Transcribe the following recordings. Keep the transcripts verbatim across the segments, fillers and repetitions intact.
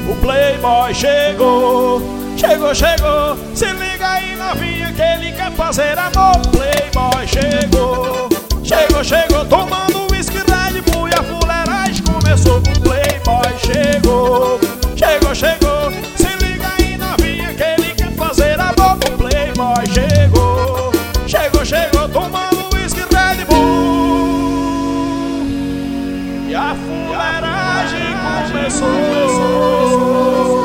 O Playboy chegou, chegou, chegou. Se liga aí, novinha, que ele quer fazer amor. O Playboy chegou, chegou, chegou. Tomando whisky, Red Bull e a fuleiragem começou. O Playboy chegou, chegou, chegou. Se liga aí, novinha, que ele quer fazer amor. O Playboy chegou, chegou, chegou. Tomando whisky, Red Bull e a fuleiragem começou.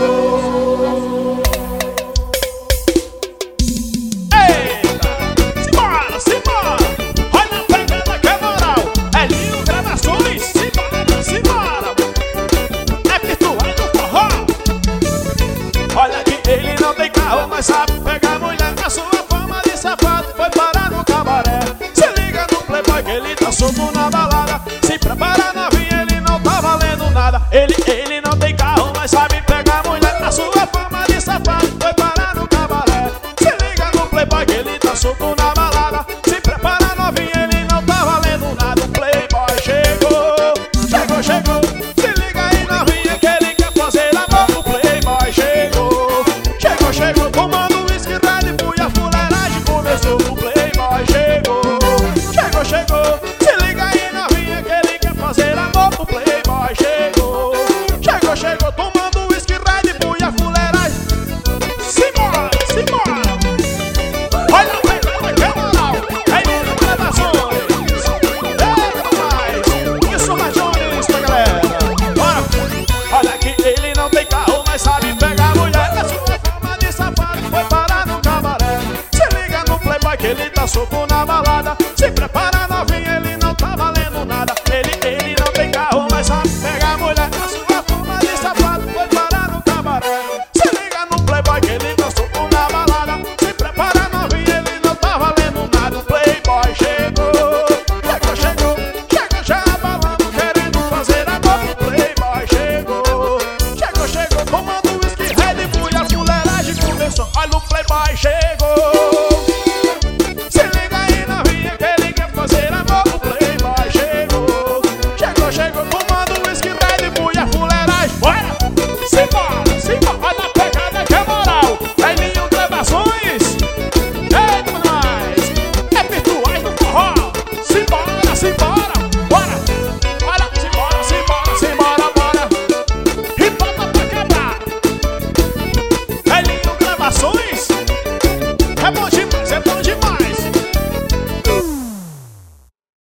Mas sabe pegar mulher, a sua fama de safado foi parar no cabaré. Se liga no Playboy que ele tá solto na balada. Se prepara, novinha, ele não tá valendo nada. Ele, ele não tem carro, mas sabe pegar mulher, a sua fama de safado foi parar no cabaré. Se liga no Playboy que ele tá solto na balada. Se prepara, novinha, ele não tá valendo nada. O Playboy chegou, chegou, chegou. Se liga aí, novinha, que ele quer fazer amor. O Playboy chegou, chegou, chegou. Tomando whisky, Red Bull e a fuleiragem começou. O Playboy chegou, chegou, chegou. Se liga aí, novinha, que ele quer fazer amor. O Playboy chegou, chegou, chegou. Tomando whisky, Red Bull e a fuleiragem. Simbora, simbora. Olha o Playboy, que moral. É isso, gravações. Eita, mais. Isso, Rajones, pra galera. Bora. Olha que ele não tem carro, mas sabe pegar mulher. A sua forma de safado foi parar no cabaré. Se liga no Playboy que ele tá solto na balada.